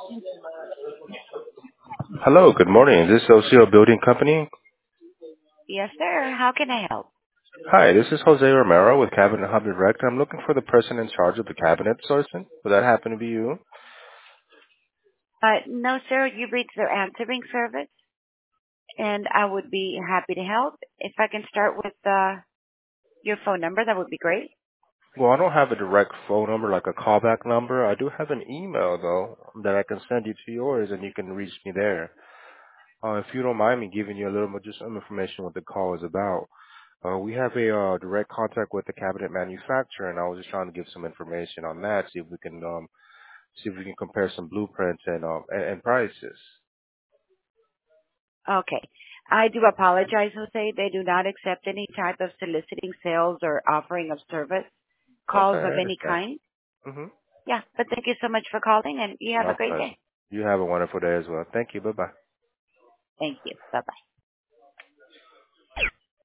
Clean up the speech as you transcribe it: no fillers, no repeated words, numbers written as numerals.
Hello, good morning. Is this OCO Building Company? Yes, sir. How can I help? Hi, this is Jose Romero with Cabinet Hub Direct. I'm looking for the person in charge of the cabinet sourcing. Would that happen to be you? No, sir. You've reached their answering service, and I would be happy to help. If I can start with your phone number, that would be great. Well, I don't have a direct phone number, like a callback number. I do have an email, though, that I can send you to yours, and you can reach me there. If you don't mind me giving you a little more, just some information what the call is about. We have a direct contact with the cabinet manufacturer, and I was just trying to give some information on that, see if we can compare some blueprints and prices. Okay. I do apologize, Jose. They do not accept any type of soliciting sales or offering of service Okay, calls of I any understand. kind. Mm-hmm. Yeah, but thank you so much for calling, and you have My a great pleasure. day. You have a wonderful day as well. Thank you. Bye-bye. Thank you. Bye-bye.